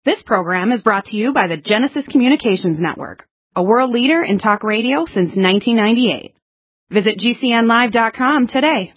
This program is brought to you by the Genesis Communications Network, a world leader in talk radio since 1998. Visit GCNlive.com today.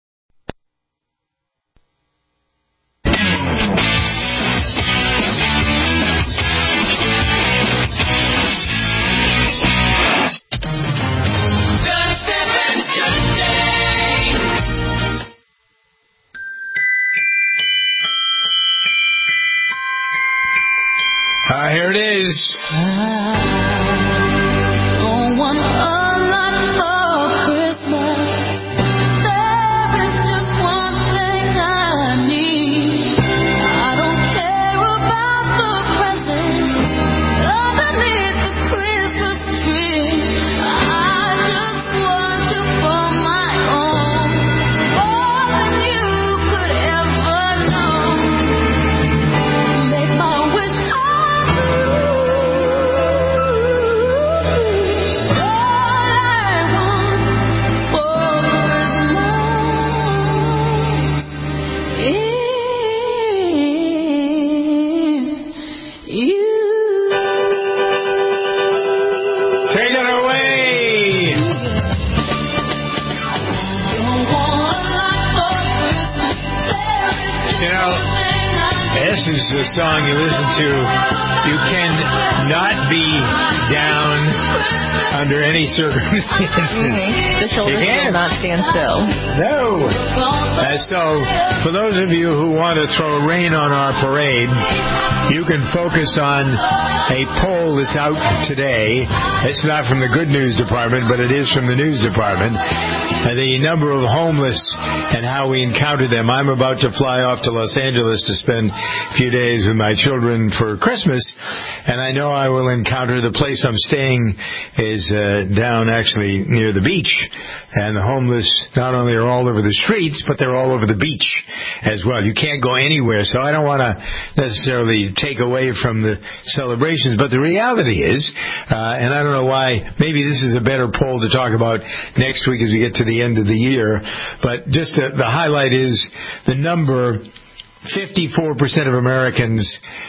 Here it is. I don't want a lot for Christmas. There is just one thing I need. I don't care about the presents underneath the Christmas tree. I just want you for my own, more than you could ever know. Make my wish come true. This is a song you listen to. You cannot be down under any circumstances. The shoulders will not stand still. No. So, for those of you who want to throw rain on our parade, you can focus on a poll that's out today. It's not from the Good News Department, but it is from the News Department. The number of homeless and how we encounter them. I'm about to fly off to Los Angeles to spend a few days with my children for Christmas, and I know I will encounter the place I'm staying is down actually near the beach, and the homeless not only are all over the streets, but they're all over the beach as well. You can't go anywhere, so I don't want to necessarily take away from the celebrations, but the reality is, and I don't know why, maybe this is a better poll to talk about next week as we get to the end of the year, but just the highlight is the number. 54% of Americans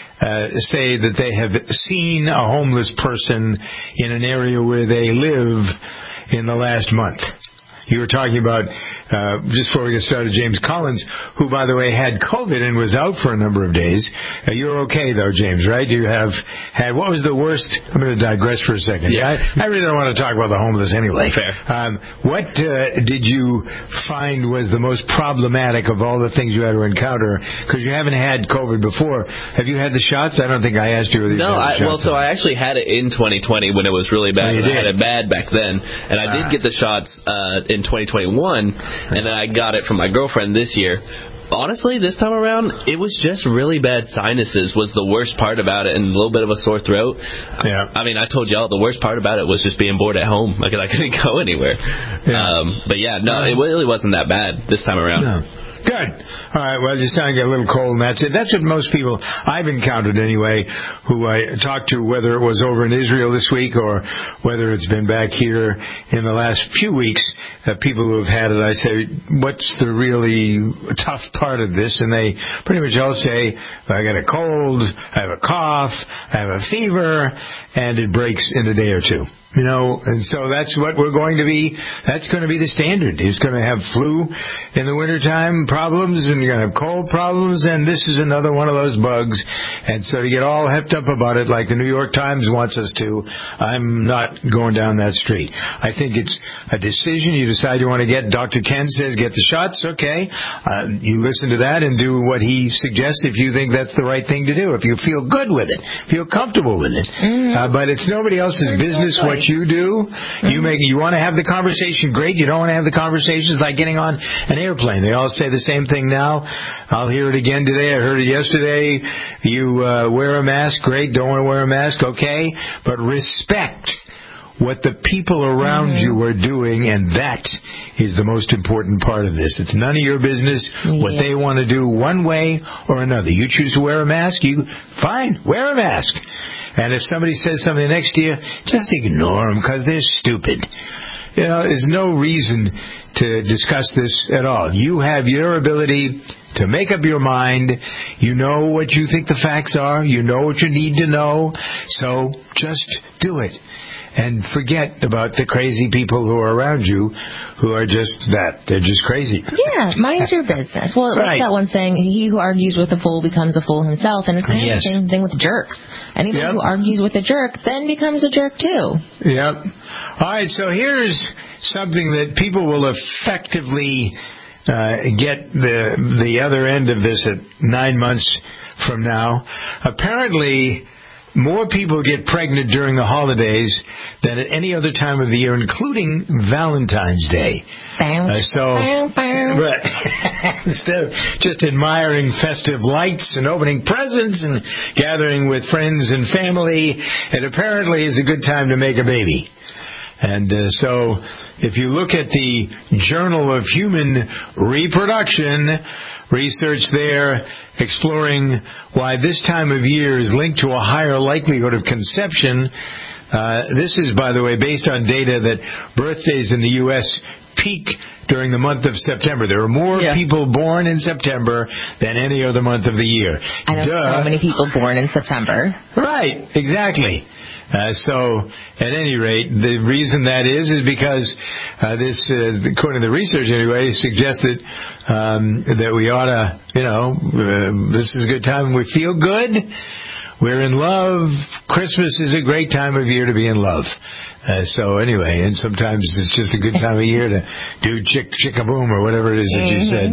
say that they have seen a homeless person in an area where they live in the last month. You were talking about, just before we get started, James Collins, who, by the way, had COVID and was out for a number of days. You're okay, though, James, right? You have had, what was the worst? I'm going to digress for a second. Yeah. I really don't want to talk about the homeless anyway. Fair. What did you find was the most problematic of all the things you had to encounter? Because you haven't had COVID before. Have you had the shots? I don't think I asked you whether you had the shots. So I actually had it in 2020 when it was really bad. So I had it bad back then. And I did get the shots in 2021, and then I got it from my girlfriend this year. Honestly, this time around, it was just really bad sinuses was the worst part about it, and a little bit of a sore throat. Yeah. I mean, I told y'all the worst part about it was just being bored at home. Like, I couldn't go anywhere. Yeah. But yeah, no, it really wasn't that bad this time around. No. Good. All right, well, just starting to get a little cold, and that's it. That's what most people I've encountered anyway, who I talked to, whether it was over in Israel this week or whether it's been back here in the last few weeks, people who have had it, I say, what's the really tough part of this? And they pretty much all say, I got a cold, I have a cough, I have a fever, and it breaks in a day or two. You know, and so that's what we're going to be. That's going to be the standard. He's going to have flu in the wintertime problems, and you're going to have cold problems, and this is another one of those bugs. And so to get all hepped up about it like the New York Times wants us to, I'm not going down that street. I think it's a decision. You decide you want to get, Dr. Ken says get the shots, okay. You listen to that and do what he suggests if you think that's the right thing to do, if you feel good with it, feel comfortable with it. But it's nobody else's business what you do. You want to have the conversation, great. You don't want to have the conversations like getting on an airplane. They all say the same thing now. I'll hear it again today. I heard it yesterday. You wear a mask, great. Don't want to wear a mask, okay. But respect what the people around you are doing, and that is the most important part of this. It's none of your business what they want to do one way or another. You choose to wear a mask, fine, wear a mask. And if somebody says something next to you, just ignore them because they're stupid. You know, there's no reason to discuss this at all. You have your ability to make up your mind. You know what you think the facts are. You know what you need to know. So just do it. And forget about the crazy people who are around you who are just that. They're just crazy. Yeah, mind your business. Well, Right. what's that one saying? He who argues with a fool becomes a fool himself. And it's kind of Yes. the same thing with jerks. Anybody Yep. who argues with a jerk then becomes a jerk too. Yep. All right, so here's something that people will effectively get the other end of this at 9 months from now. Apparently, more people get pregnant during the holidays than at any other time of the year, including Valentine's Day. But instead of just admiring festive lights and opening presents and gathering with friends and family, it apparently is a good time to make a baby. And so if you look at the Journal of Human Reproduction, research there exploring why this time of year is linked to a higher likelihood of conception. This is, by the way, based on data that birthdays in the U.S. peak during the month of September. There are more people born in September than any other month of the year. I know so many people born in September. Right, exactly. So, at any rate, the reason that is because this, according to the research anyway, suggests that we ought to, this is a good time when we feel good. We're in love. Christmas is a great time of year to be in love. So anyway, and sometimes it's just a good time of year to do chick-a-boom or whatever it is that you said.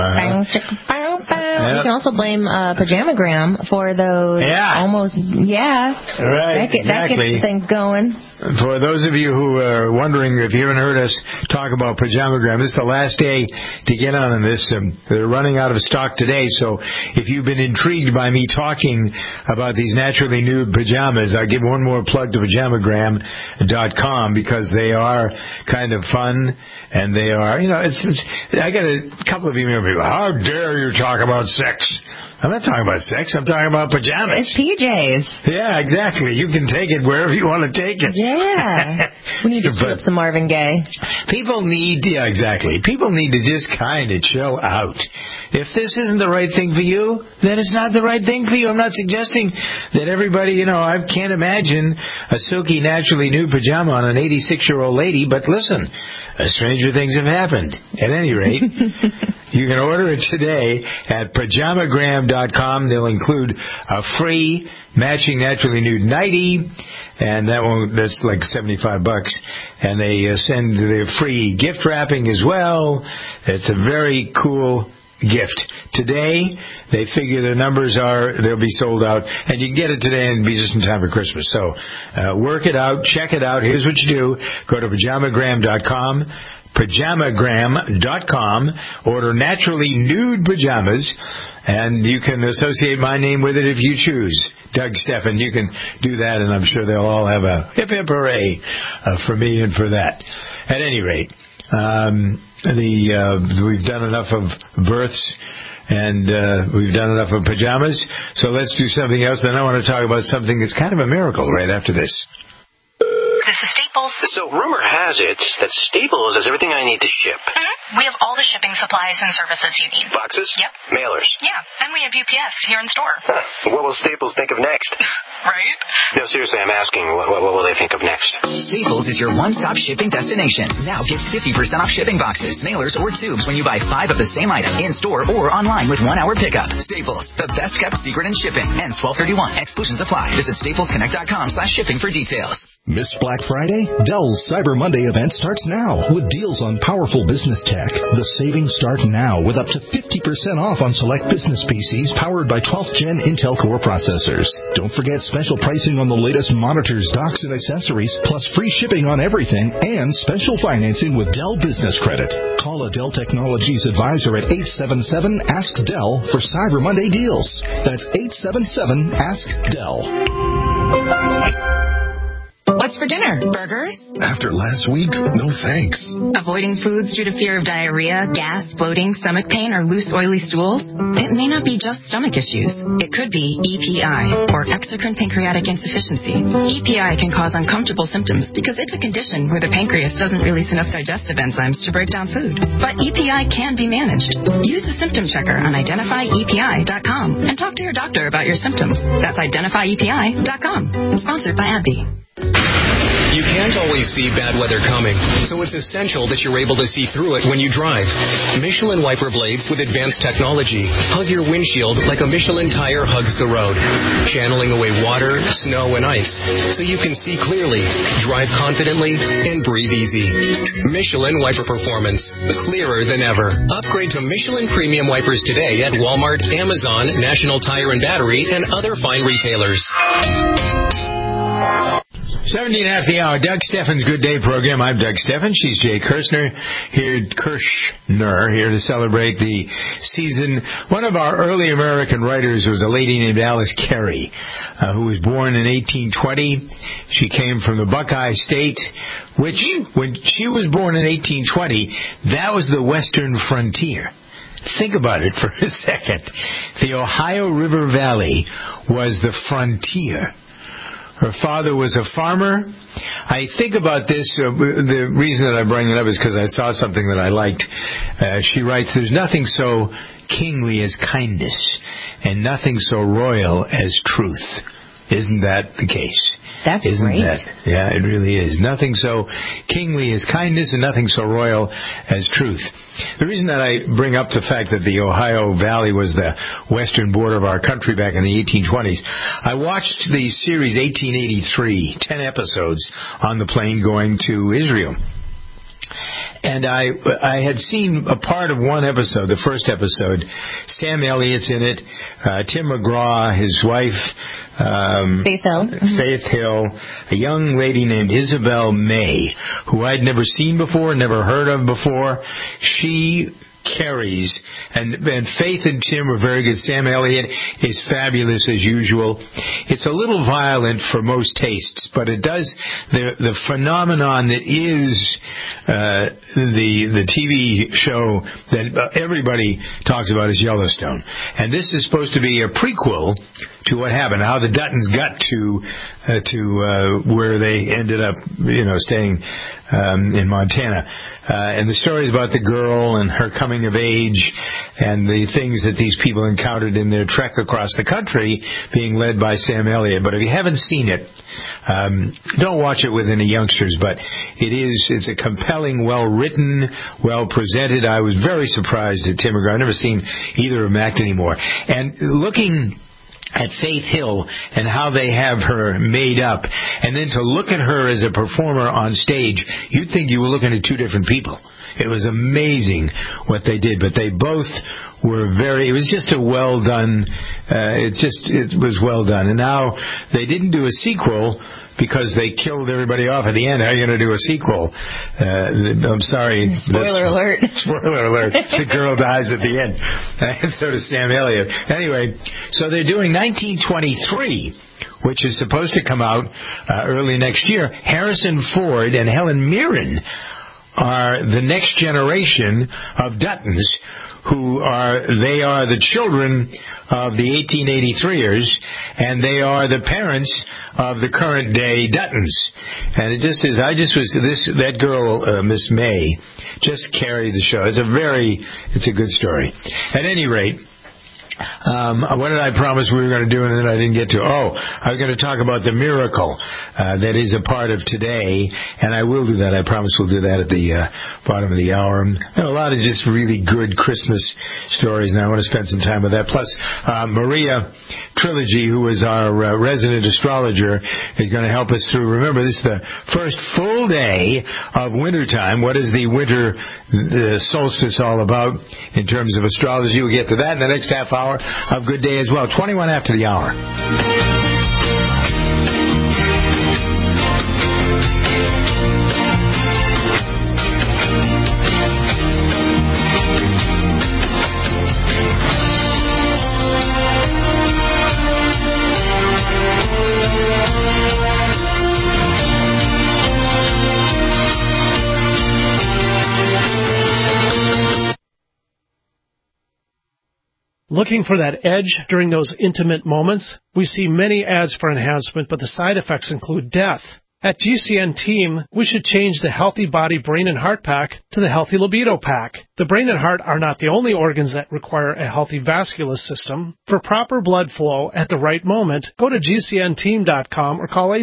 You can also blame Pajamagram for those almost, Right, that gets things going. For those of you who are wondering, if you haven't heard us talk about Pajamagram, this is the last day to get on this. They're running out of stock today, so if you've been intrigued by me talking about these naturally nude pajamas, I'll give one more plug to Pajamagram.com because they are kind of fun. And they are, I got a couple of email people, how dare you talk about sex? I'm not talking about sex, I'm talking about pajamas. It's PJs. Yeah, exactly. You can take it wherever you want to take it. Yeah. We need to flip some Marvin Gaye. People need to just kind of chill out. If this isn't the right thing for you, then it's not the right thing for you. I'm not suggesting that everybody, I can't imagine a silky, naturally nude pajama on an 86-year-old lady, but listen, stranger things have happened. At any rate, you can order it today at Pajamagram.com. They'll include a free matching naturally nude nightie, and that's like $75. And they send their free gift wrapping as well. It's a very cool gift. Today, they figure their numbers they'll be sold out, and you can get it today and be just in time for Christmas. So, work it out, check it out. Here's what you do. Go to Pajamagram.com, Pajamagram.com, order naturally nude pajamas, and you can associate my name with it if you choose. Doug Steffen, you can do that, and I'm sure they'll all have a hip hip hooray for me and for that. At any rate, we've done enough of births and we've done enough of pajamas, so let's do something else. Then I want to talk about something that's kind of a miracle right after this. This is Staples. So rumor has it that Staples has everything I need to ship. Mm-hmm. We have all the shipping supplies and services you need. Boxes? Yep. Mailers? Yeah, and we have UPS here in store. Huh. What will Staples think of next? Right? No, seriously, I'm asking, what will they think of next? Staples is your one-stop shipping destination. Now get 50% off shipping boxes, mailers, or tubes when you buy 5 of the same item in-store or online with 1-hour pickup. Staples, the best-kept secret in shipping. Ends 12/31. Exclusions apply. Visit staplesconnect.com/shipping for details. Miss Black Friday? Dell's Cyber Monday event starts now with deals on powerful business tech. The savings start now with up to 50% off on select business PCs powered by 12th Gen Intel Core processors. Don't forget special pricing on the latest monitors, docks, and accessories, plus free shipping on everything and special financing with Dell Business Credit. Call a Dell Technologies advisor at 877-ASK-DELL for Cyber Monday deals. That's 877-ASK-DELL. What's for dinner? Burgers? After last week, no thanks. Avoiding foods due to fear of diarrhea, gas, bloating, stomach pain, or loose, oily stools? It may not be just stomach issues. It could be EPI, or exocrine pancreatic insufficiency. EPI can cause uncomfortable symptoms because it's a condition where the pancreas doesn't release enough digestive enzymes to break down food. But EPI can be managed. Use the symptom checker on identifyepi.com and talk to your doctor about your symptoms. That's identifyepi.com. Sponsored by AbbVie. You can't always see bad weather coming, so it's essential that you're able to see through it when you drive. Michelin wiper blades with advanced technology hug your windshield like a Michelin tire hugs the road, channeling away water, snow, and ice so you can see clearly, drive confidently, and breathe easy. Michelin wiper performance, clearer than ever. Upgrade to Michelin premium wipers today at Walmart, Amazon, National Tire and Battery, and other fine retailers. 17 after the hour, Doug Steffen's Good Day program. I'm Doug Steffen. She's Jay Kirshner here to celebrate the season. One of our early American writers was a lady named Alice Carey, who was born in 1820. She came from the Buckeye State, which, when she was born in 1820, that was the western frontier. Think about it for a second. The Ohio River Valley was the frontier. Her father was a farmer. I think about this, the reason that I bring it up is because I saw something that I liked. She writes, there's nothing so kingly as kindness, and nothing so royal as truth. Isn't that the case? That's Isn't great. That? Yeah, it really is. Nothing so kingly as kindness and nothing so royal as truth. The reason that I bring up the fact that the Ohio Valley was the western border of our country back in the 1820s, I watched the series 1883, 10 episodes on the plane going to Israel. And I had seen a part of one episode, the first episode. Sam Elliott's in it, Tim McGraw, his wife, Faith Hill, a young lady named Isabel May, who I'd never seen before, never heard of before. She carries, and Faith and Tim are very good. Sam Elliott is fabulous as usual. It's a little violent for most tastes, but it does the phenomenon that is the TV show that everybody talks about is Yellowstone, and this is supposed to be a prequel to what happened, how the Duttons got to where they ended up, staying in Montana. And the story is about the girl and her coming of age and the things that these people encountered in their trek across the country, being led by Sam Elliott. But if you haven't seen it, don't watch it with any youngsters, but it's a compelling, well-written, well-presented. I was very surprised at Tim McGraw. I've never seen either of them act anymore. And looking at Faith Hill and how they have her made up, and then to look at her as a performer on stage, you'd think you were looking at two different people. It was amazing what they did, but they both were it was just a well done, it was well done. And now they didn't do a sequel because they killed everybody off at the end. How are you going to do a sequel? I'm sorry. Spoiler alert. Spoiler alert. The girl dies at the end. And so does Sam Elliott. Anyway, so they're doing 1923, which is supposed to come out early next year. Harrison Ford and Helen Mirren are the next generation of Duttons, they are the children of the 1883ers, and they are the parents of the current day Duttons. And it just is, that girl, Miss May, just carried the show. It's a good story. At any rate, what did I promise we were going to do and then I didn't get to? I was going to talk about the miracle that is a part of today, and I will do that. I promise we'll do that at the bottom of the hour. A lot of just really good Christmas stories, and I want to spend some time with that. Plus, Maria Trilogy, who is our resident astrologer, is going to help us through. Remember, this is the first full day of wintertime. What is the winter solstice all about in terms of astrology? We'll get to that in the next half hour of Good Day as well. 21 after the hour. Looking for that edge during those intimate moments? We see many ads for enhancement, but the side effects include death. At GCN Team, we should change the Healthy Body, Brain, and Heart Pack to the Healthy Libido Pack. The brain and heart are not the only organs that require a healthy vascular system. For proper blood flow at the right moment, go to GCNteam.com or call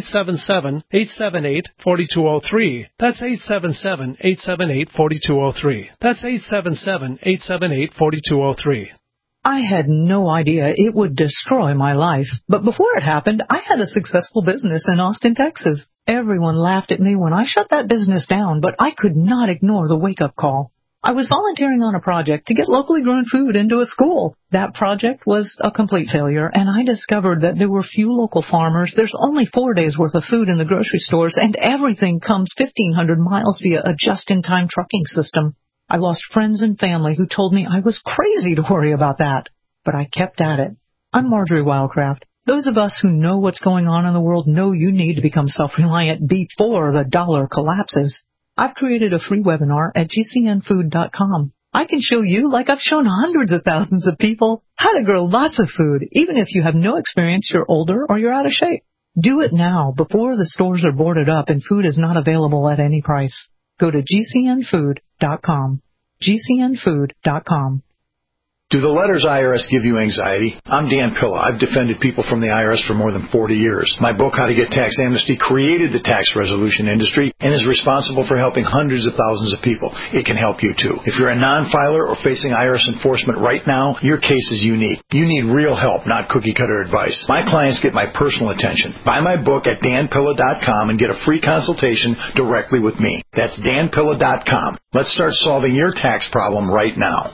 877-878-4203. That's 877-878-4203. That's 877-878-4203. I had no idea it would destroy my life, but before it happened, I had a successful business in Austin, Texas. Everyone laughed at me when I shut that business down, but I could not ignore the wake-up call. I was volunteering on a project to get locally grown food into a school. That project was a complete failure, and I discovered that there were few local farmers. There's only 4 days' worth of food in the grocery stores, and everything comes 1,500 miles via a just-in-time trucking system. I lost friends and family who told me I was crazy to worry about that, but I kept at it. I'm Marjorie Wildcraft. Those of us who know what's going on in the world know you need to become self-reliant before the dollar collapses. I've created a free webinar at GCNfood.com. I can show you, like I've shown hundreds of thousands of people, how to grow lots of food, even if you have no experience, you're older, or you're out of shape. Do it now, before the stores are boarded up and food is not available at any price. Go to GCNfood.com. GCNfood.com. Do the letters IRS give you anxiety? I'm Dan Pilla. I've defended people from the IRS for more than 40 years. My book, How to Get Tax Amnesty, created the tax resolution industry and is responsible for helping hundreds of thousands of people. It can help you, too. If you're a non-filer or facing IRS enforcement right now, your case is unique. You need real help, not cookie-cutter advice. My clients get my personal attention. Buy my book at danpilla.com and get a free consultation directly with me. That's danpilla.com. Let's start solving your tax problem right now.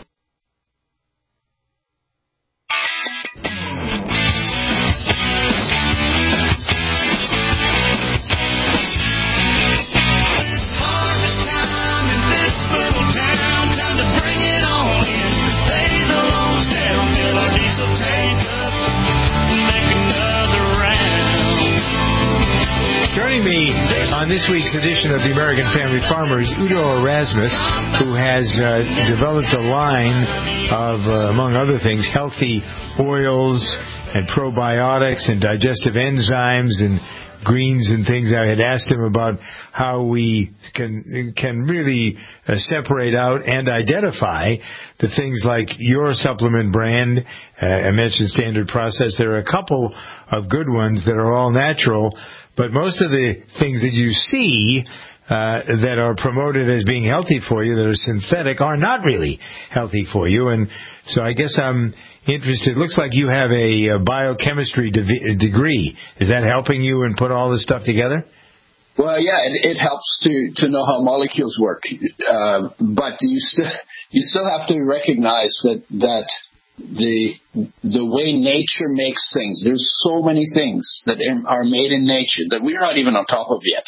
Joining me on this week's edition of the American Family Farmer is Udo Erasmus, who has developed a line of, among other things, healthy oils and probiotics and digestive enzymes and greens and things. I had asked him about how we can really separate out and identify the things like your supplement brand. I mentioned Standard Process. There are a couple of good ones that are all natural, but most of the things that you see that are promoted as being healthy for you, that are synthetic, are not really healthy for you. And so I guess I'm interested. It looks like you have a biochemistry degree. Is that helping you and put all this stuff together? Well, yeah, it helps to know how molecules work, but you still have to recognize that the way nature makes things. There's so many things that are made in nature that we're not even on top of yet.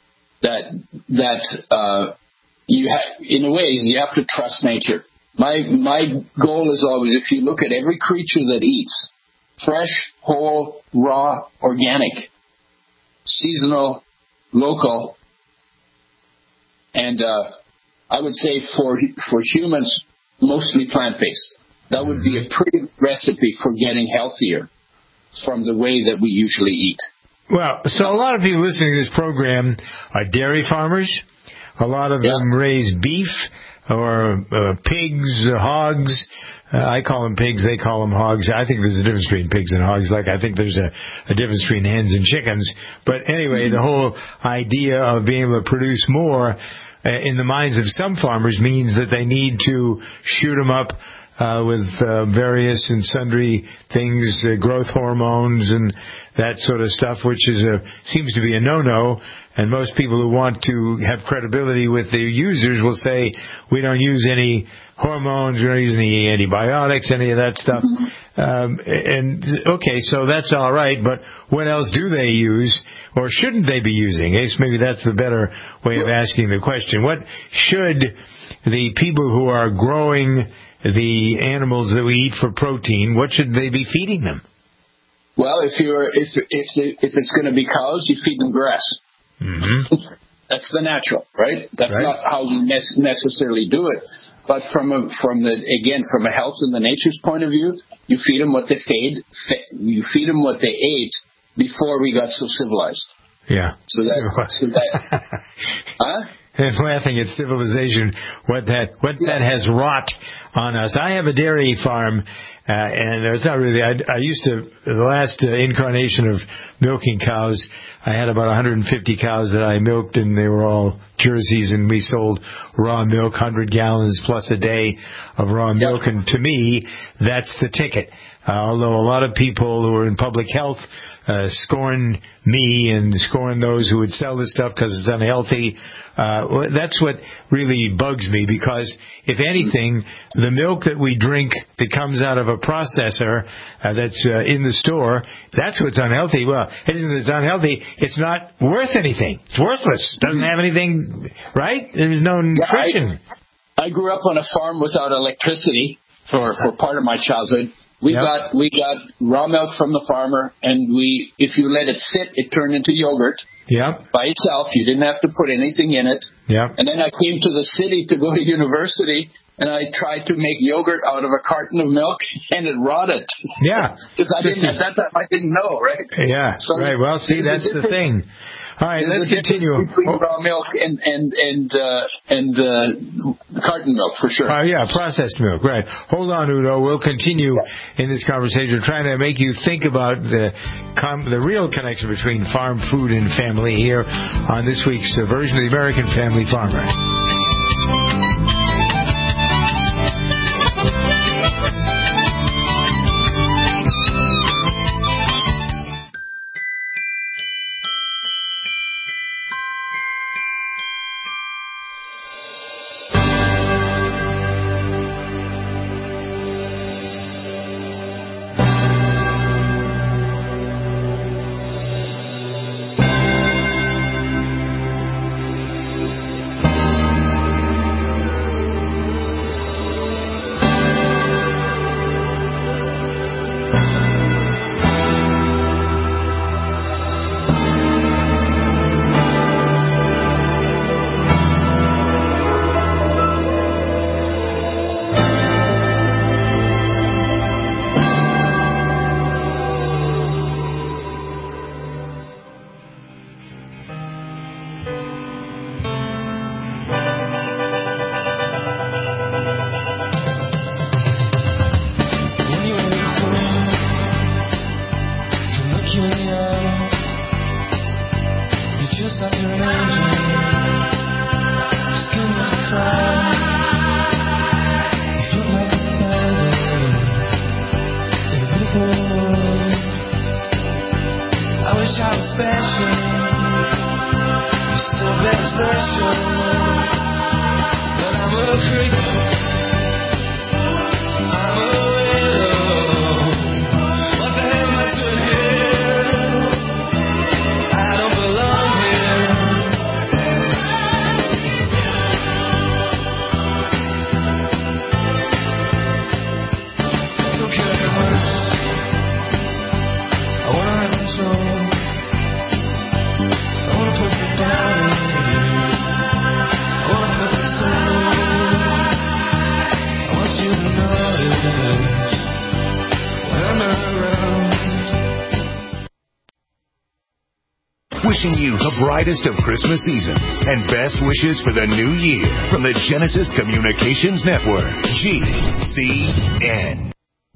That you in a way you have to trust nature. My goal is always, if you look at every creature that eats, fresh, whole, raw, organic, seasonal, local, and I would say for humans, mostly plant-based. That would be a pretty recipe for getting healthier from the way that we usually eat. Well, so a lot of people listening to this program are dairy farmers. A lot of them raise beef or pigs or hogs. I call them pigs, they call them hogs. I think there's a difference between pigs and hogs, like I think there's a difference between hens and chickens. But anyway, the whole idea of being able to produce more in the minds of some farmers means that they need to shoot them up with various and sundry things, growth hormones and that sort of stuff, which seems to be a no-no. And most people who want to have credibility with their users will say, we don't use any hormones, we don't use any antibiotics, any of that stuff. Okay, so that's all right, but what else do they use, or shouldn't they be using? I guess maybe that's the better way of asking the question. What should the people who are growing the animals that we eat for protein, what should they be feeding them? Well, if it's going to be cows, you feed them grass. Mm-hmm. That's the natural, right? That's not how you necessarily do it. But from a health and the nature's point of view, You feed them what they you feed them what they ate before we got so civilized. Yeah. So that huh? And laughing at civilization, what that has wrought on us. I have a dairy farm, and it's not really. I used to, the last incarnation of milking cows, I had about 150 cows that I milked, and they were all Jerseys, and we sold raw milk, 100 gallons plus a day of raw milk, and to me, that's the ticket. Although a lot of people who are in public health scorn me and scorn those who would sell this stuff because it's unhealthy. That's what really bugs me, because if anything, the milk that we drink that comes out of a processor that's in the store, that's what's unhealthy. Well, it isn't that it's unhealthy. It's not worth anything. It's worthless. Doesn't have anything, right? There's no nutrition. I grew up on a farm without electricity for part of my childhood. We got raw milk from the farmer, and if you let it sit, it turned into yogurt. By itself. You didn't have to put anything in it. And then I came to the city to go to university, and I tried to make yogurt out of a carton of milk, and it rotted. Because at that time I didn't know, right? So right. Well, see, that's the thing. All right, let's continue. Between raw milk and carton milk, for sure. Processed milk, right. Hold on, Udo. We'll continue in this conversation, trying to make you think about the real connection between farm food and family here on this week's version of the American Family Farmer. Wishing you the brightest of Christmas seasons and best wishes for the new year from the Genesis Communications Network, GCN.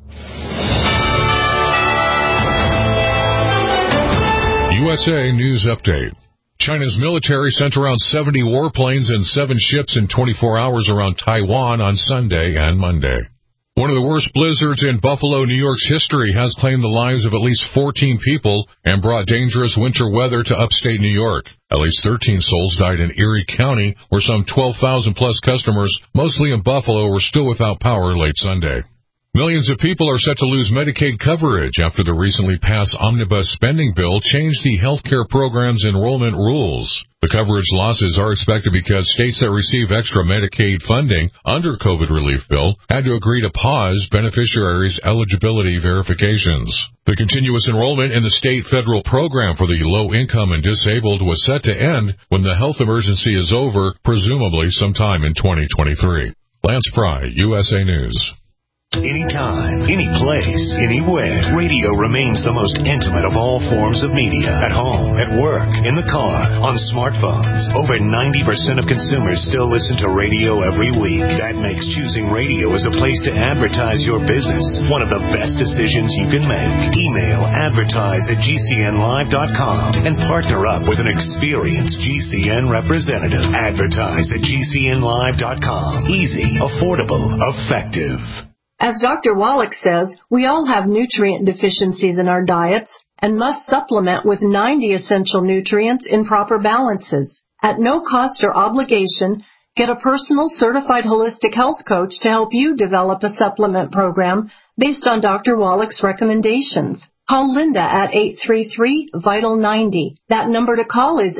USA News Update. China's military sent around 70 warplanes and 7 ships in 24 hours around Taiwan on Sunday and Monday. One of the worst blizzards in Buffalo, New York's history has claimed the lives of at least 14 people and brought dangerous winter weather to upstate New York. At least 13 souls died in Erie County, where some 12,000-plus customers, mostly in Buffalo, were still without power late Sunday. Millions of people are set to lose Medicaid coverage after the recently passed omnibus spending bill changed the health care program's enrollment rules. The coverage losses are expected because states that receive extra Medicaid funding under COVID relief bill had to agree to pause beneficiaries' eligibility verifications. The continuous enrollment in the state-federal program for the low-income and disabled was set to end when the health emergency is over, presumably sometime in 2023. Lance Fry, USA News. Anytime, any place, anywhere, radio remains the most intimate of all forms of media. At home, at work, in the car, on smartphones. Over 90% of consumers still listen to radio every week. That makes choosing radio as a place to advertise your business one of the best decisions you can make. Email advertise@gcnlive.com and partner up with an experienced GCN representative. Advertise@gcnlive.com. Easy, affordable, effective. As Dr. Wallach says, we all have nutrient deficiencies in our diets and must supplement with 90 essential nutrients in proper balances. At no cost or obligation, get a personal certified holistic health coach to help you develop a supplement program based on Dr. Wallach's recommendations. Call Linda at 833-VITAL-90. That number to call is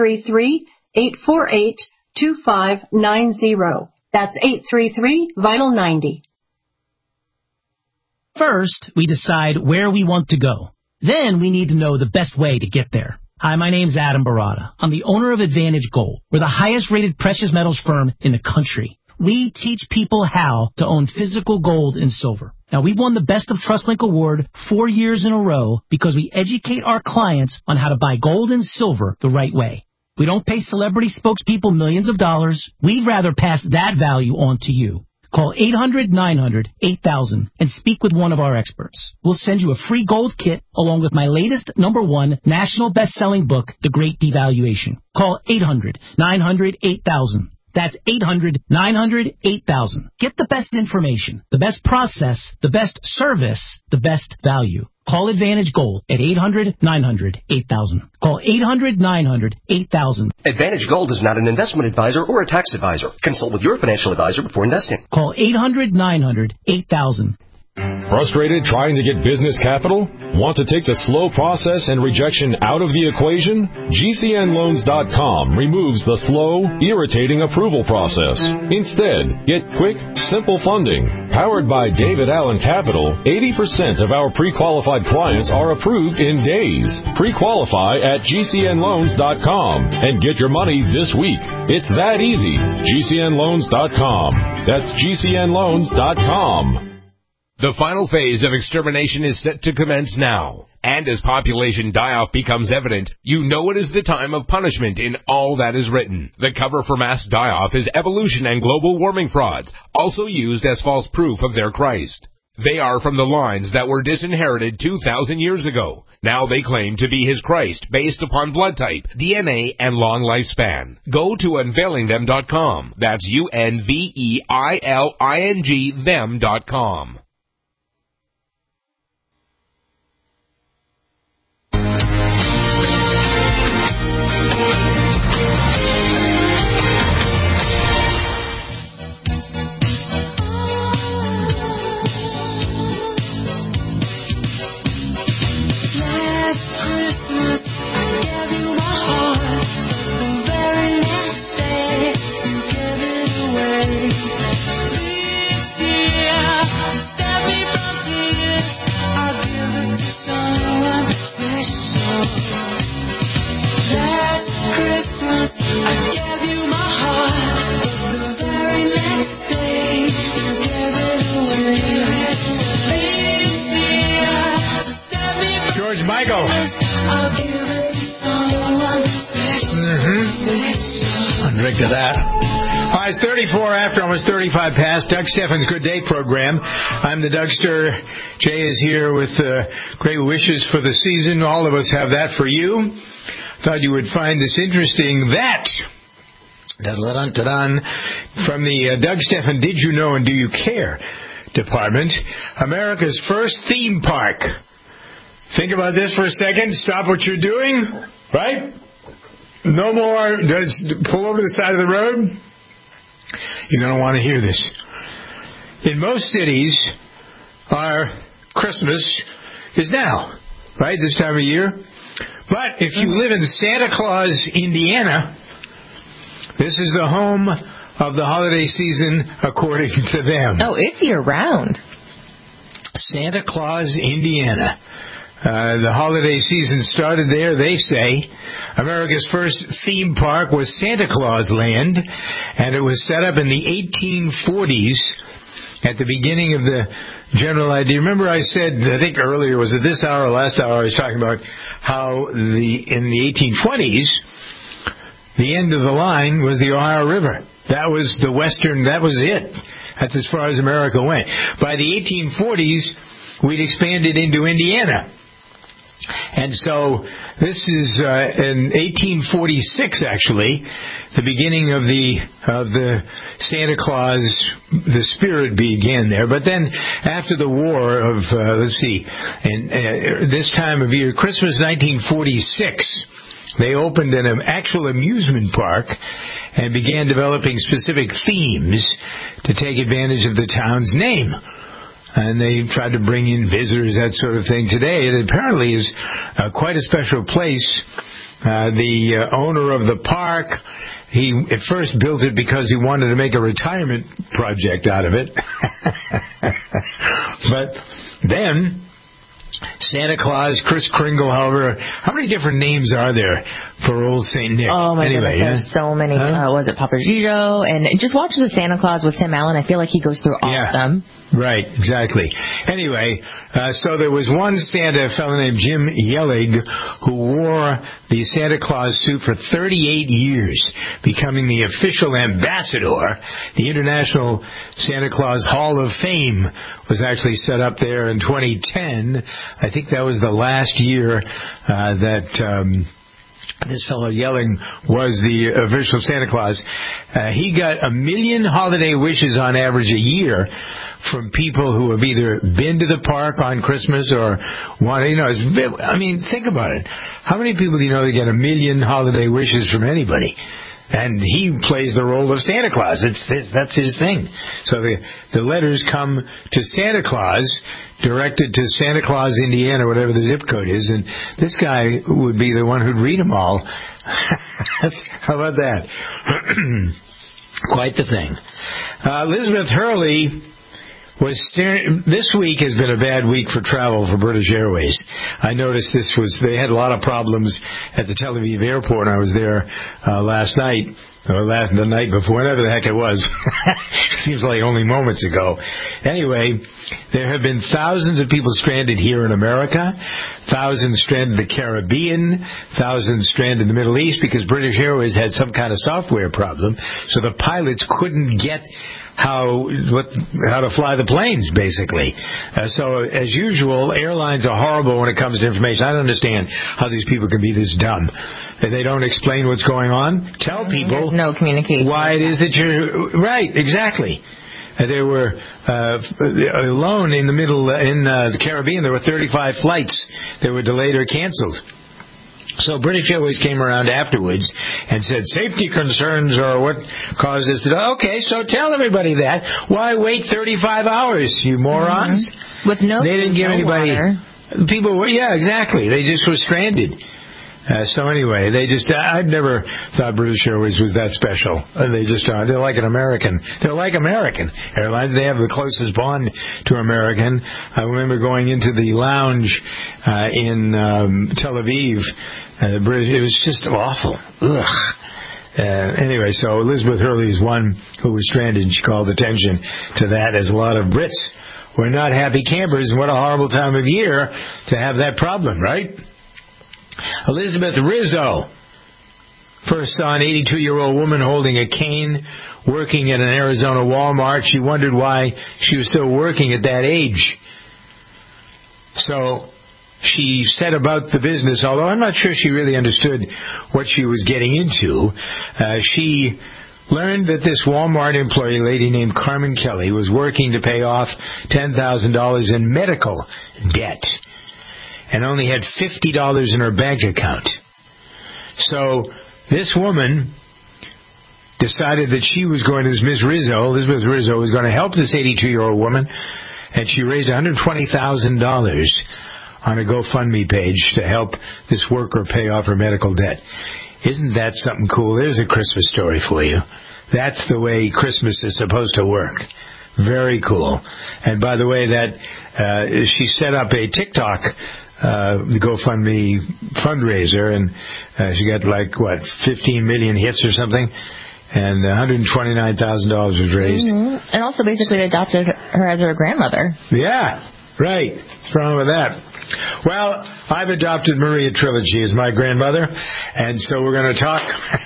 833-848-2590. That's 833-VITAL-90. First, we decide where we want to go. Then we need to know the best way to get there. Hi, my name's Adam Barada. I'm the owner of Advantage Gold. We're the highest rated precious metals firm in the country. We teach people how to own physical gold and silver. Now, we've won the Best of TrustLink Award 4 years in a row because we educate our clients on how to buy gold and silver the right way. We don't pay celebrity spokespeople millions of dollars. We'd rather pass that value on to you. Call 800-900-8000 and speak with one of our experts. We'll send you a free gold kit along with my latest #1 national best-selling book, The Great Devaluation. Call 800-900-8000. That's 800-900-8000. Get the best information, the best process, the best service, the best value. Call Advantage Gold at 800-900-8000. Call 800-900-8000. Advantage Gold is not an investment advisor or a tax advisor. Consult with your financial advisor before investing. Call 800-900-8000. Frustrated trying to get business capital? Want to take the slow process and rejection out of the equation? GCNloans.com removes the slow, irritating approval process. Instead, get quick, simple funding. Powered by David Allen Capital, 80% of our pre-qualified clients are approved in days. Pre-qualify at GCNloans.com and get your money this week. It's that easy. GCNloans.com. That's GCNloans.com. The final phase of extermination is set to commence now. And as population die-off becomes evident, you know it is the time of punishment in all that is written. The cover for mass die-off is evolution and global warming frauds, also used as false proof of their Christ. They are from the lines that were disinherited 2,000 years ago. Now they claim to be his Christ based upon blood type, DNA, and long lifespan. Go to unveilingthem.com. That's UNVEILING them.com. Michael. I'll drink to that. All right, it's 34 after, almost 35 past. Doug Steffens' Good Day program. I'm the Dougster. Jay is here with great wishes for the season. All of us have that for you. Thought you would find this interesting. That from the Doug Steffen Did You Know and Do You Care department, America's first theme park. Think about this for a second. Stop what you're doing, right? No more. Just pull over to the side of the road. You don't want to hear this. In most cities, our Christmas is now, right? This time of year. But if you live in Santa Claus, Indiana, this is the home of the holiday season, according to them. Oh, it's year-round. Santa Claus, Indiana. The holiday season started there, they say. America's first theme park was Santa Claus Land, and it was set up in the 1840s at the beginning of the general idea. Remember I said, I think earlier, was it this hour or last hour, I was talking about how in the 1820s, the end of the line was the Ohio River. That was the western, that was it. That's as far as America went. By the 1840s, we'd expanded into Indiana. And so this is in 1846, actually, the beginning of the Santa Claus, the spirit began there. But then after the war of, and this time of year, Christmas 1946, they opened an actual amusement park and began developing specific themes to take advantage of the town's name. And they tried to bring in visitors, that sort of thing. Today, it apparently is quite a special place. The owner of the park, he at first built it because he wanted to make a retirement project out of it. But then Santa Claus, Kris Kringle, however, how many different names are there for old St. Nick? Oh, my goodness, there's so many. Was it Papa Gijo? And just watch the Santa Claus with Tim Allen. I feel like he goes through all of them. Right, exactly. Anyway, so there was one Santa, a fellow named Jim Yelig, who wore the Santa Claus suit for 38 years, becoming the official ambassador. The International Santa Claus Hall of Fame was actually set up there in 2010. I think that was the last year that this fellow Yelling was the official Santa Claus. He got 1 million holiday wishes on average a year from people who have either been to the park on Christmas or want to, I mean, think about it. How many people do you know that get 1 million holiday wishes from anybody? And he plays the role of Santa Claus. That's his thing. So the letters come to Santa Claus, directed to Santa Claus, Indiana, whatever the zip code is, and this guy would be the one who'd read them all. How about that? Quite the thing. Elizabeth Hurley was this week has been a bad week for travel for British Airways. I noticed they had a lot of problems at the Tel Aviv airport. I was there last night, or the night before, whatever the heck it was. Seems like only moments ago. Anyway, there have been thousands of people stranded here in America, thousands stranded in the Caribbean, thousands stranded in the Middle East because British Airways had some kind of software problem, so the pilots couldn't get how to fly the planes, basically. So, as usual, airlines are horrible when it comes to information. I don't understand how these people can be this dumb. They don't explain what's going on. Tell people no communication. Why it is that you're... Right, exactly. There were, alone in the Caribbean, there were 35 flights that were delayed or canceled. So British Airways came around afterwards and said, safety concerns are what caused this. Okay, so tell everybody that. Why wait 35 hours, you morons? Mm-hmm. With no They didn't give anybody... Water. People were... Yeah, exactly. They just were stranded. So anyway, I've never thought British Airways was that special. They just are. They're like an American. They're like American Airlines. They have the closest bond to American. I remember going into the lounge in Tel Aviv. It was just awful. Ugh. Anyway, so Elizabeth Hurley is one who was stranded, and she called attention to that, as a lot of Brits were not happy campers, and what a horrible time of year to have that problem, right? Elizabeth Rizzo first saw an 82-year-old woman holding a cane working at an Arizona Walmart. She wondered why she was still working at that age. So she set about the business, although I'm not sure she really understood what she was getting into. She learned that this Walmart employee, a lady named Carmen Kelly, was working to pay off $10,000 in medical debt and only had $50 in her bank account. So this woman decided that she was going to, Elizabeth Rizzo was going to help this 82-year-old woman, and she raised $120,000 on a GoFundMe page to help this worker pay off her medical debt. Isn't that something cool? There's a Christmas story for you. That's the way Christmas is supposed to work. Very cool. And by the way, that she set up a TikTok GoFundMe fundraiser, and she got 15 million hits or something. and $129,000 was raised. Mm-hmm. And also basically adopted her as her grandmother. Yeah, right. What's wrong with that? Well, I've adopted Maria Trilogy as my grandmother, and so we're going to talk.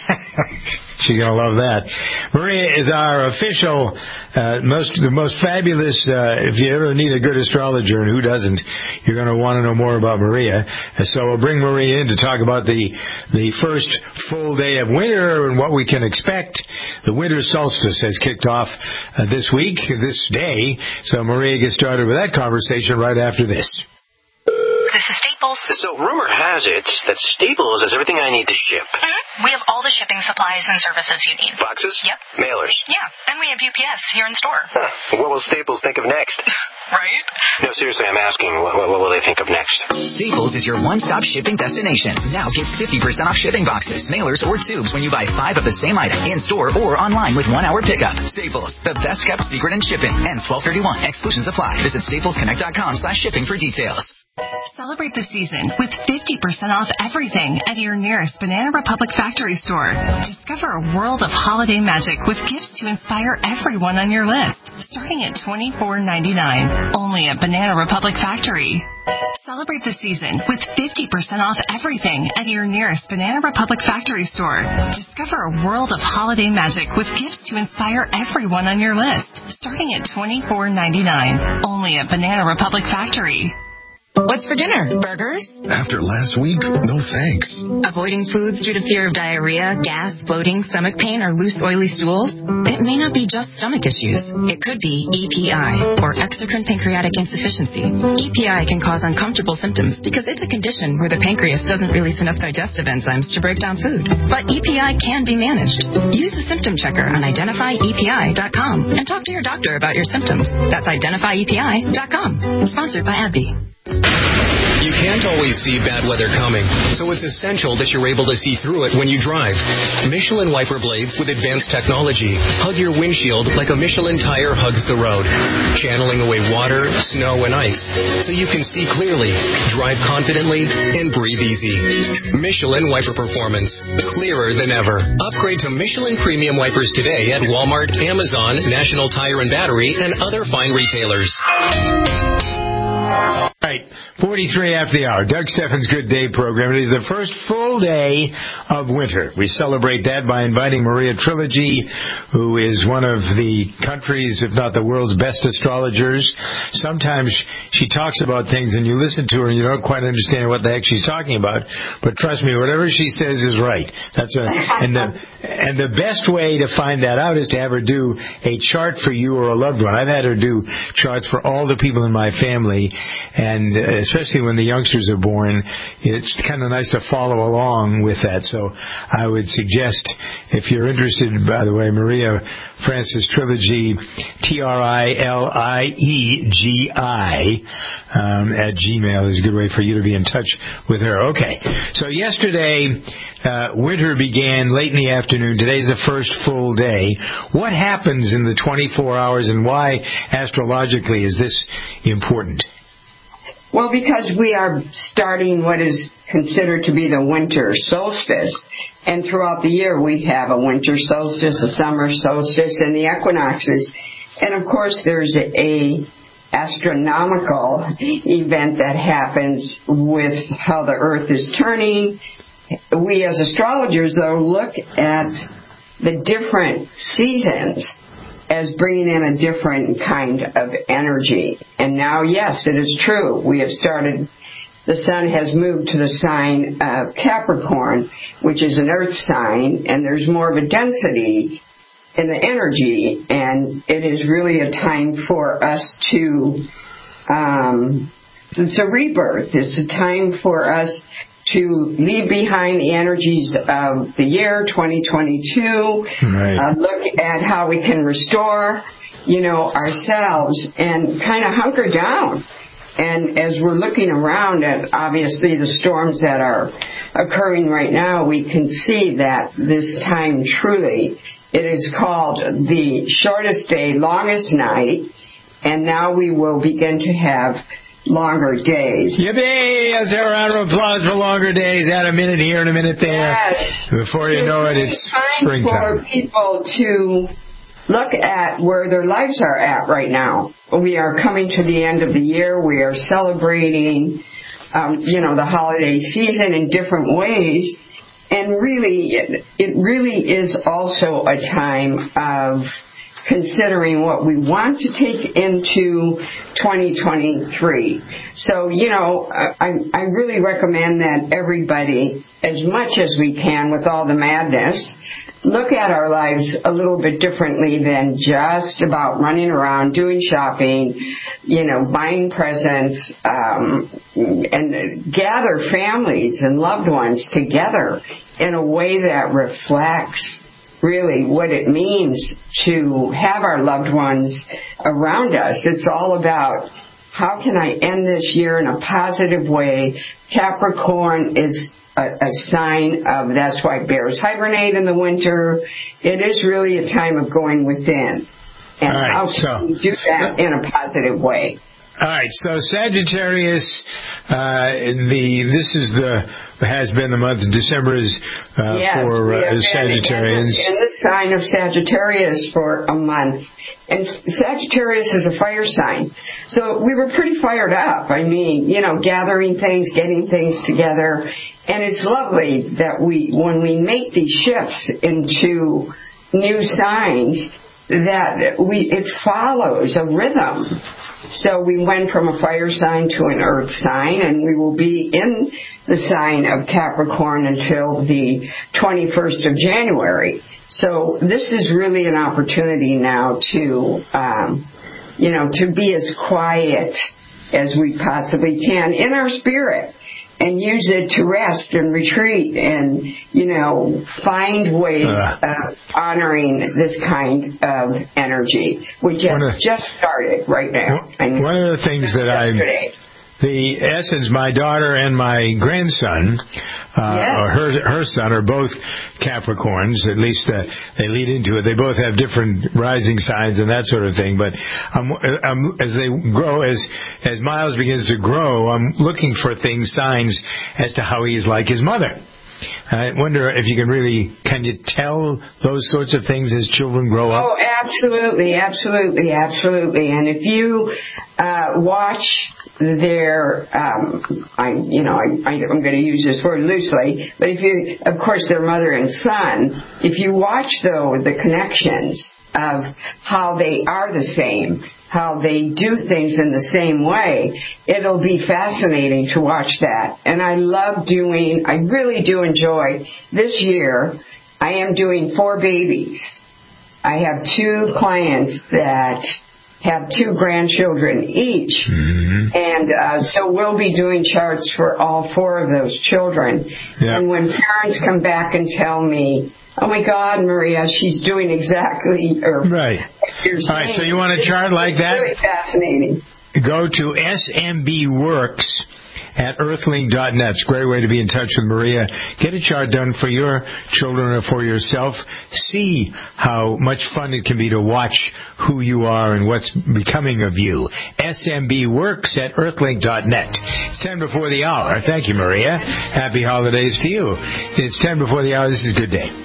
She's going to love that. Maria is our official, the most fabulous, if you ever need a good astrologer, and who doesn't, you're going to want to know more about Maria. And so we'll bring Maria in to talk about the first full day of winter and what we can expect. The winter solstice has kicked off this week, this day, so Maria gets started with that conversation right after this. This is Staples. So rumor has it that Staples has everything I need to ship. Mm-hmm. We have all the shipping supplies and services you need. Boxes? Yep. Mailers? Yeah, and we have UPS here in store. Huh. What will Staples think of next? Right? No, seriously, I'm asking, what will they think of next? Staples is your one-stop shipping destination. Now get 50% off shipping boxes, mailers, or tubes when you buy 5 of the same item in-store or online with 1-hour pickup. Staples, the best-kept secret in shipping. Ends 12/31. Exclusions apply. Visit staplesconnect.com/shipping for details. Celebrate the season with 50% off everything at your nearest Banana Republic factory store. Discover a world of holiday magic with gifts to inspire everyone on your list, starting at $24.99. Only at Banana Republic Factory. Celebrate the season with 50% off everything at your nearest Banana Republic factory store. Discover a world of holiday magic with gifts to inspire everyone on your list, starting at $24.99. Only at Banana Republic Factory. What's for dinner? Burgers? After last week, no thanks. Avoiding foods due to fear of diarrhea, gas, bloating, stomach pain, or loose, oily stools? It may not be just stomach issues. It could be EPI, or exocrine pancreatic insufficiency. EPI can cause uncomfortable symptoms because it's a condition where the pancreas doesn't release enough digestive enzymes to break down food. But EPI can be managed. Use the symptom checker on identifyepi.com and talk to your doctor about your symptoms. That's identifyepi.com. Sponsored by AbbVie. You can't always see bad weather coming, so it's essential that you're able to see through it when you drive. Michelin wiper blades with advanced technology hug your windshield like a Michelin tire hugs the road, channeling away water, snow, and ice so you can see clearly, drive confidently, and breathe easy. Michelin wiper performance, clearer than ever. Upgrade to Michelin premium wipers today at Walmart, Amazon, National Tire and Battery, and other fine retailers. Right, 43 after the hour. Doug Steffens' Good Day program. It is the first full day of winter. We celebrate that by inviting Maria Trilogy, who is one of the country's, if not the world's best astrologers. Sometimes she talks about things and you listen to her and you don't quite understand what the heck she's talking about. But trust me, whatever she says is right. And the best way to find that out is to have her do a chart for you or a loved one. I've had her do charts for all the people in my family, and especially when the youngsters are born, it's kind of nice to follow along with that. So I would suggest, if you're interested, by the way, Maria Francis Trilogy, TRILIEGI, at Gmail is a good way for you to be in touch with her. Okay, so yesterday, winter began late in the afternoon. Today's the first full day. What happens in the 24 hours, and why, astrologically, is this important? Well, because we are starting what is considered to be the winter solstice. And throughout the year, we have a winter solstice, a summer solstice, and the equinoxes. And, of course, there's a astronomical event that happens with how the Earth is turning. We, as astrologers, though, look at the different seasons as bringing in a different kind of energy. And now, yes, it is true. We have started, the sun has moved to the sign of Capricorn, which is an earth sign, and there's more of a density in the energy, and it is really a time for us to, it's a rebirth. It's a time for us to leave behind the energies of the year 2022, right. Look at how we can restore, ourselves and kind of hunker down. And as we're looking around at, obviously, the storms that are occurring right now, we can see that this time truly, it is called the shortest day, longest night, and now we will begin to have longer days. Yippee! Let's have a round of applause for longer days. Add a minute here and a minute there. Yes. Before you know it, it's springtime. For people to look at where their lives are at right now. We are coming to the end of the year. We are celebrating, the holiday season in different ways. And really, it really is also a time of considering what we want to take into 2023. So, I really recommend that everybody, as much as we can with all the madness, look at our lives a little bit differently than just about running around, doing shopping, buying presents, and gather families and loved ones together in a way that reflects really what it means to have our loved ones around us. It's all about how can I end this year in a positive way. Capricorn is a sign of, that's why bears hibernate in the winter. It is really a time of going within. And how can we do that in a positive way? All right, so Sagittarius, has been the month of December for Sagittarians. In the sign of Sagittarius for a month. And Sagittarius is a fire sign. So we were pretty fired up. I mean, gathering things, getting things together. And it's lovely that when we make these shifts into new signs, that it follows a rhythm. So we went from a fire sign to an earth sign, and we will be in the sign of Capricorn until the 21st of January. So this is really an opportunity now to be as quiet as we possibly can in our spirit, and use it to rest and retreat and, find ways of honoring this kind of energy, which has just started right now. One of the things that my daughter and my grandson, or her son, are both Capricorns. At least they lead into it. They both have different rising signs and that sort of thing. But as they grow, as Miles begins to grow, I'm looking for signs as to how he's like his mother. I wonder if you can you tell those sorts of things as children grow up? Oh, absolutely. And if you watch their, I'm going to use this word loosely, but of course, their mother and son, if you watch, though, the connections of how they are the same, how they do things in the same way, it'll be fascinating to watch that. And I really do enjoy this year. I am doing 4 babies. I have 2 clients that have 2 grandchildren each. Mm-hmm. And so we'll be doing charts for all 4 of those children. Yep. And when parents come back and tell me, oh my God, Maria, she's doing exactly right. All right, so you want a chart like that? It's really fascinating. Go to SMBWorks at earthlink.net. It's a great way to be in touch with Maria. Get a chart done for your children or for yourself. See how much fun it can be to watch who you are and what's becoming of you. SMBWorks at earthlink.net. It's 10 before the hour. Thank you, Maria. Happy holidays to you. It's 10 before the hour. This is Good Day.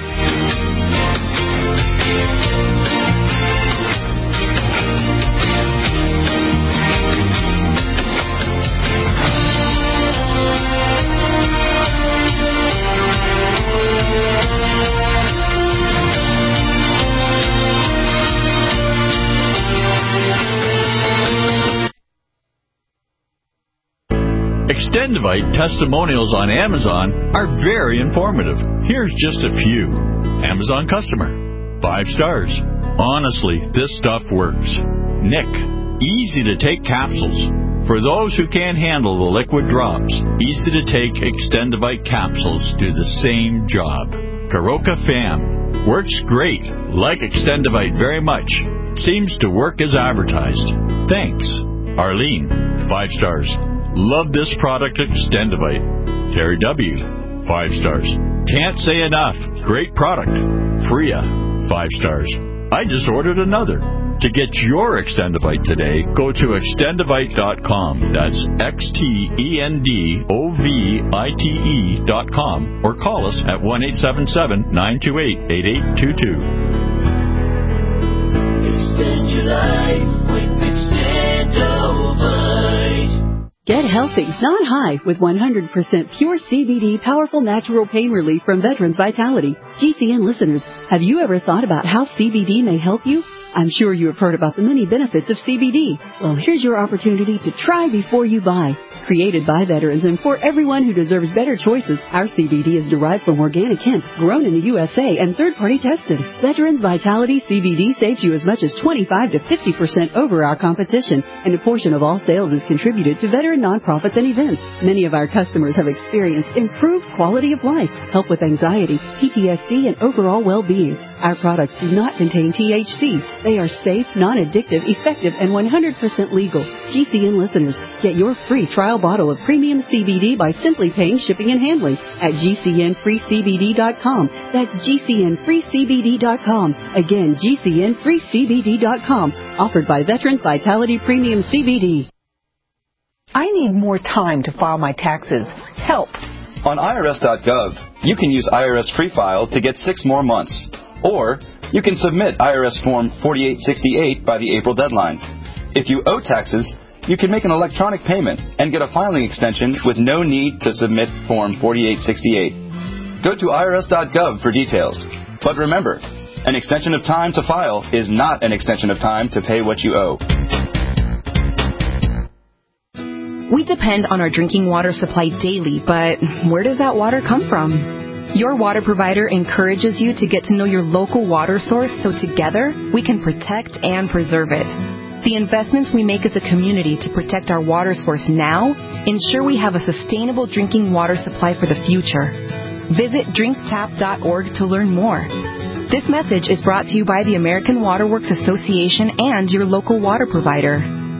Extendivite testimonials on Amazon are very informative. Here's just a few. Amazon customer. 5 stars. Honestly, this stuff works. Nick. Easy to take capsules. For those who can't handle the liquid drops, easy to take Extendivite capsules do the same job. Karoka Fam. Works great. Like Extendivite very much. Seems to work as advertised. Thanks. Arlene. 5 stars. Love this product, Extendivite. Terry W. 5 stars. Can't say enough. Great product. Freya. 5 stars. I just ordered another. To get your Extendovite today, go to extendovite.com. That's XTENDOVITE.com, or call us at 1-877-928-8822. Extend your life with Extendovite. Get healthy, not high, with 100% pure CBD powerful natural pain relief from Veterans Vitality. GCN listeners, have you ever thought about how CBD may help you? I'm sure you have heard about the many benefits of CBD. Well, here's your opportunity to try before you buy. Created by veterans and for everyone who deserves better choices, our CBD is derived from organic hemp, grown in the USA and third-party tested. Veterans Vitality CBD saves you as much as 25 to 50% over our competition, and a portion of all sales is contributed to veteran nonprofits and events. Many of our customers have experienced improved quality of life, help with anxiety, PTSD, and overall well-being. Our products do not contain THC. They are safe, non-addictive, effective, and 100% legal. GCN listeners, get your free trial bottle of premium CBD by simply paying shipping and handling at GCNFreeCBD.com. That's GCNFreeCBD.com. Again, GCNFreeCBD.com. Offered by Veterans Vitality Premium CBD. I need more time to file my taxes. Help. On IRS.gov, you can use IRS Free File to get 6 more months. Or you can submit IRS Form 4868 by the April deadline. If you owe taxes, you can make an electronic payment and get a filing extension with no need to submit Form 4868. Go to IRS.gov for details. But remember, an extension of time to file is not an extension of time to pay what you owe. We depend on our drinking water supply daily, but where does that water come from? Your water provider encourages you to get to know your local water source so together we can protect and preserve it. The investments we make as a community to protect our water source now ensure we have a sustainable drinking water supply for the future. Visit drinktap.org to learn more. This message is brought to you by the American Water Works Association and your local water provider.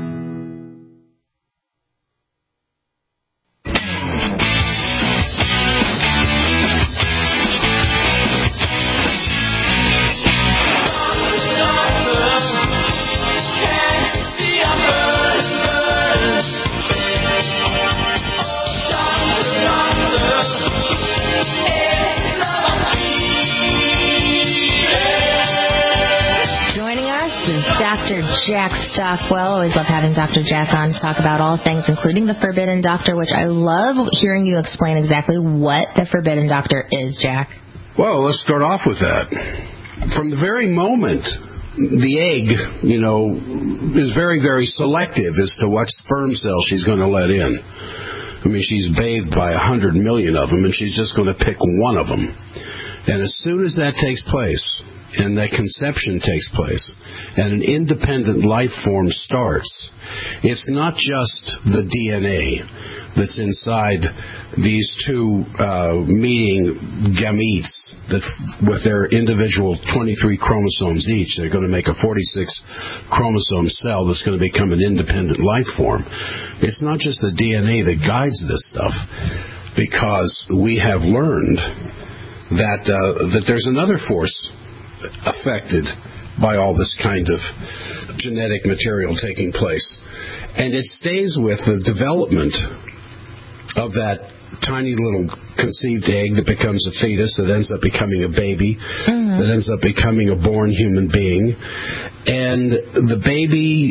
Jack Stockwell. Always love having Dr. Jack on to talk about all things, including the Forbidden Doctor, which I love hearing you explain exactly what the Forbidden Doctor is, Jack. Well, let's start off with that. From the very moment the egg, is very, very selective as to what sperm cell she's going to let in. I mean, she's bathed by 100 million of them, and she's just going to pick one of them. And as soon as that takes place, and that conception takes place, and an independent life form starts, it's not just the DNA that's inside these two meeting gametes that, with their individual 23 chromosomes each, they're going to make a 46 chromosome cell that's going to become an independent life form. It's not just the DNA that guides this stuff, because we have learned that there's another force affected by all this kind of genetic material taking place. And it stays with the development of that tiny little conceived egg that becomes a fetus, that ends up becoming a baby, that ends up becoming a born human being. And the baby,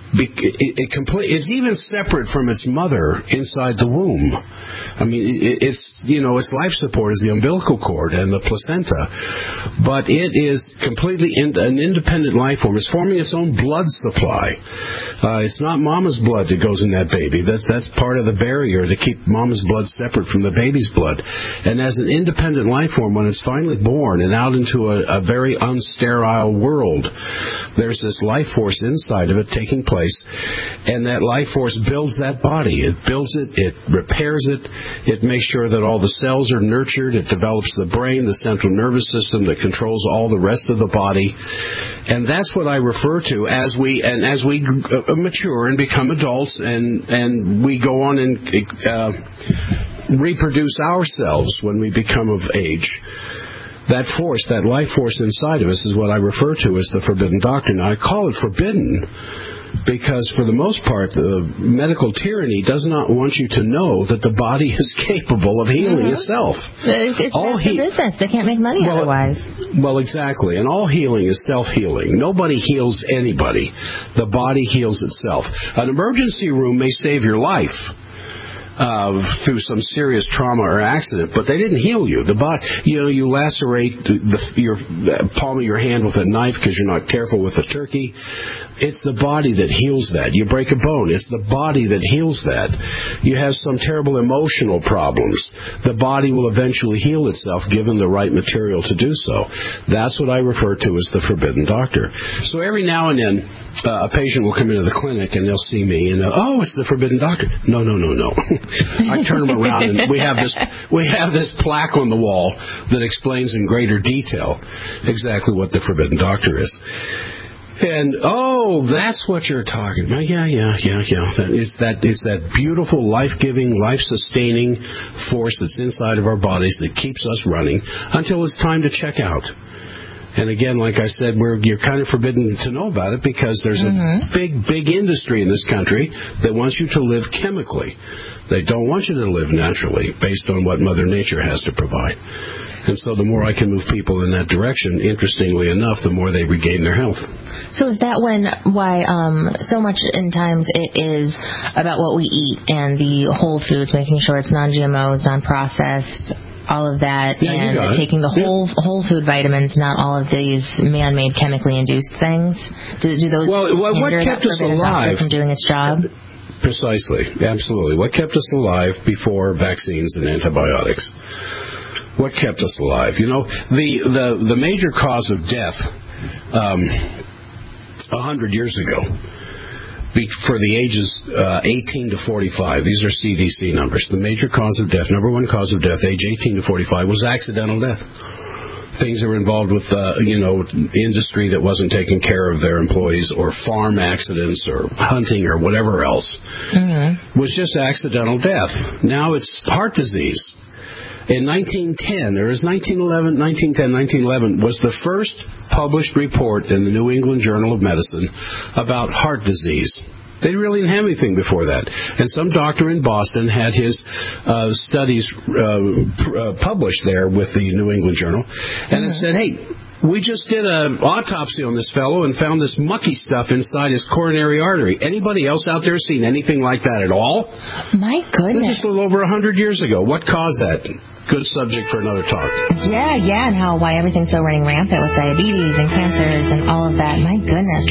it's even separate from its mother inside the womb. I mean, its life support is the umbilical cord and the placenta, but it is completely an independent life form. It's forming its own blood supply. It's not mama's blood that goes in that baby. That's part of the barrier to keep mama's blood separate from the baby's blood. And as an independent life form, when it's finally born and out into a very unsterile world, there's this life force inside of it taking place, and that life force builds that body. It builds it, it repairs it, it makes sure that all the cells are nurtured, it develops the brain, the central nervous system that controls all the rest of the body. And that's what I refer to as we mature and become adults, and we go on and reproduce ourselves when we become of age. that force, that life force inside of us, is what I refer to as the forbidden doctrine. Now, I call it forbidden because, for the most part, the medical tyranny does not want you to know that the body is capable of healing itself. It's all business. They can't make money otherwise. Well, exactly. And all healing is self-healing. Nobody heals anybody. The body heals itself. An emergency room may save your life through some serious trauma or accident, but they didn't heal you. The body, you lacerate your palm of your hand with a knife because you're not careful with the turkey. It's the body that heals that. You break a bone. It's the body that heals that. You have some terrible emotional problems. The body will eventually heal itself given the right material to do so. That's what I refer to as the forbidden doctor. So every now and then, a patient will come into the clinic and they'll see me and it's the forbidden doctor. No. I turn them around and we have this plaque on the wall that explains in greater detail exactly what the forbidden doctor is. And, that's what you're talking about. Yeah. It's that beautiful, life-giving, life-sustaining force that's inside of our bodies that keeps us running until it's time to check out. And again, like I said, you're kind of forbidden to know about it because there's a big industry in this country that wants you to live chemically. They don't want you to live naturally based on what Mother Nature has to provide. And so the more I can move people in that direction, interestingly enough, the more they regain their health. So is that why so much in times it is about what we eat and the whole foods, making sure it's non-GMOs, non-processed, all of that, and taking the whole food vitamins, not all of these man-made chemically induced things? Do those what kept us alive from doing its job? Precisely, absolutely. What kept us alive before vaccines and antibiotics? What kept us alive? The major cause of death 100 years ago for the ages 18 to 45, these are CDC numbers, the major cause of death, number one cause of death, age 18 to 45, was accidental death. Things that were involved with, industry that wasn't taking care of their employees, or farm accidents, or hunting, or whatever else, was just accidental death. Now it's heart disease. In 1910 was the first published report in the New England Journal of Medicine about heart disease. They really didn't have anything before that. And some doctor in Boston had his studies published there with the New England Journal. And it said, hey, we just did an autopsy on this fellow and found this mucky stuff inside his coronary artery. Anybody else out there seen anything like that at all? My goodness. Just a little over 100 years ago. What caused that? Good subject for another talk. Yeah, and why everything's so running rampant with diabetes and cancers and all of that. My goodness.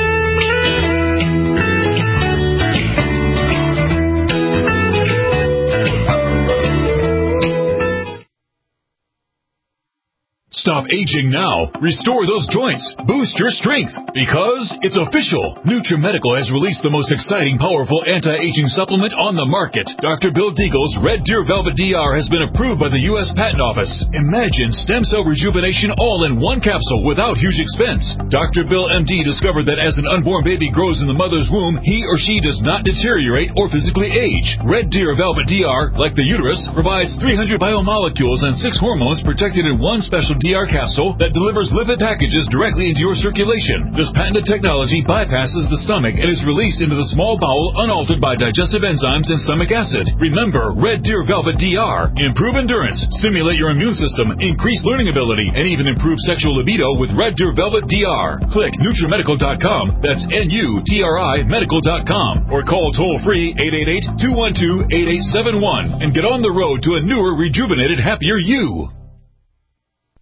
Stop aging now. Restore those joints. Boost your strength. Because it's official. NutriMedical has released the most exciting, powerful anti-aging supplement on the market. Dr. Bill Deagle's Red Deer Velvet DR has been approved by the U.S. Patent Office. Imagine stem cell rejuvenation all in one capsule without huge expense. Dr. Bill MD discovered that as an unborn baby grows in the mother's womb, he or she does not deteriorate or physically age. Red Deer Velvet DR, like the uterus, provides 300 biomolecules and 6 hormones protected in one special DR capsule that delivers lipid packages directly into your circulation. This patented technology bypasses the stomach and is released into the small bowel unaltered by digestive enzymes and stomach acid. Remember, Red Deer Velvet DR. Improve endurance, stimulate your immune system, increase learning ability, and even improve sexual libido with Red Deer Velvet DR. Click NutriMedical.com, that's NUTRI Medical.com, or call toll-free 888-212-8871 and get on the road to a newer, rejuvenated, happier you.